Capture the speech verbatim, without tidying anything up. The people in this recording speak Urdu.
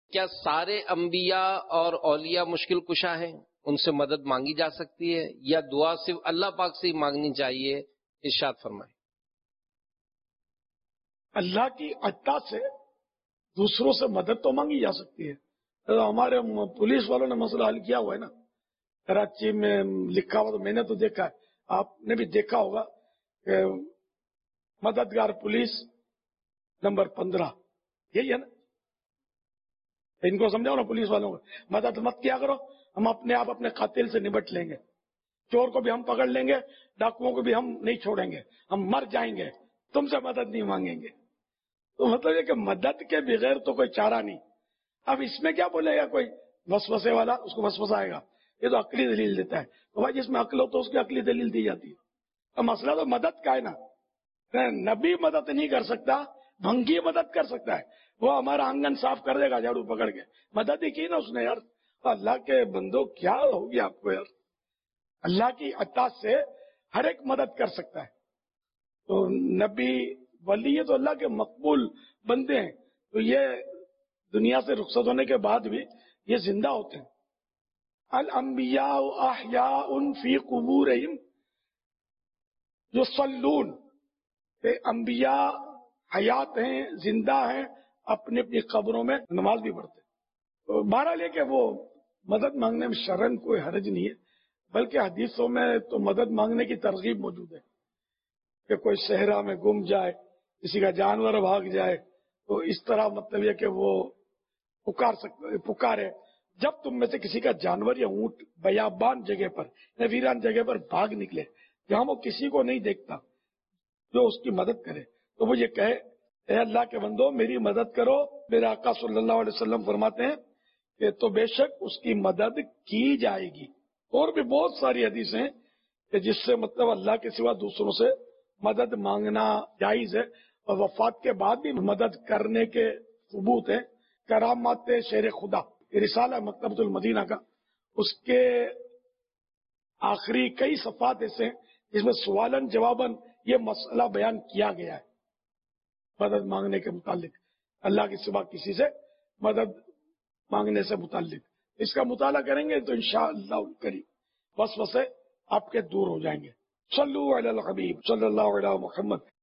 کیا سارے انبیاء اور اولیاء مشکل کشا ہیں، ان سے مدد مانگی جا سکتی ہے، یا دعا صرف اللہ پاک سے ہی مانگنی چاہیے؟ ارشاد فرمائیں۔ اللہ کی عطا سے دوسروں سے مدد تو مانگی جا سکتی ہے۔ تو ہمارے پولیس والوں نے مسئلہ حل کیا ہوا ہے نا، کراچی میں لکھا ہوا، تو میں نے تو دیکھا ہے، آپ نے بھی دیکھا ہوگا کہ مددگار پولیس نمبر پندرہ، یہی ہے نا؟ ان کو سمجھاؤ نا پولیس والوں کو، مدد مت کیا کرو، ہم اپنے آپ اپنے قاتل سے نمٹ لیں گے، چور کو بھی ہم پکڑ لیں گے، ڈاکوؤں کو بھی ہم نہیں چھوڑیں گے، ہم مر جائیں گے، تم سے مدد نہیں مانگیں گے۔ تو مطلب یہ کہ مدد کے بغیر تو کوئی چارہ نہیں۔ اب اس میں کیا بولے گا کوئی وسوسے والا، اس کو وسوسہ آئے گا، یہ تو عقلی دلیل دیتا ہے، تو بھائی جس میں عقل ہو تو اس کی عقلی دلیل دی جاتی ہے۔ اب مسئلہ تو مدد کا ہے نا، نبی مدد نہیں کر سکتا، بھنگی مدد کر سکتا ہے، وہ ہمارا آنگن صاف کر دے گا جھاڑو پکڑ کے، مدد ہی کی نا اس نے یار۔ اللہ کے بندو کیا ہوگی آپ کو یار، اللہ کی عطا سے ہر ایک مدد کر سکتا ہے۔ تو نبی ولی یہ تو اللہ کے مقبول بندے ہیں، تو یہ دنیا سے رخصت ہونے کے بعد بھی یہ زندہ ہوتے ہیں۔ الانبیاء احیاء فی قبورہم یصلون، کہ انبیاء حیات ہیں، زندہ ہیں، اپنی اپنی قبروں میں نماز بھی پڑھتے ہیں۔ بہرحال یہ کہ وہ مدد مانگنے میں شرعاً کوئی حرج نہیں ہے، بلکہ حدیثوں میں تو مدد مانگنے کی ترغیب موجود ہے کہ کوئی صحرا میں گم جائے، کسی کا جانور بھاگ جائے، تو اس طرح مطلب یہ کہ وہ پکار سکتے پکارے۔ جب تم میں سے کسی کا جانور یا اونٹ بیابان جگہ پر یا ویران جگہ پر بھاگ نکلے جہاں وہ کسی کو نہیں دیکھتا جو اس کی مدد کرے، تو وہ یہ کہے اے اللہ کے بندو میری مدد کرو۔ میرے آقا صلی اللہ علیہ وسلم فرماتے ہیں کہ تو بے شک اس کی مدد کی جائے گی۔ اور بھی بہت ساری حدیثیں ہیں کہ جس سے مطلب اللہ کے سوا دوسروں سے مدد مانگنا جائز ہے، اور وفات کے بعد بھی مدد کرنے کے ثبوت ہیں۔ کرامات شیر خدا رسالہ مکتبۃ المدینہ کا، اس کے آخری کئی صفحات ایسے ہیں جس میں سوالن جواباً یہ مسئلہ بیان کیا گیا ہے مدد مانگنے کے متعلق، اللہ کے سوا کسی سے مدد مانگنے سے متعلق۔ اس کا مطالعہ کریں گے تو انشاءاللہ الکریم وسوسے آپ کے دور ہو جائیں گے۔ صلو علی الحبیب صلی اللہ علیہ محمد۔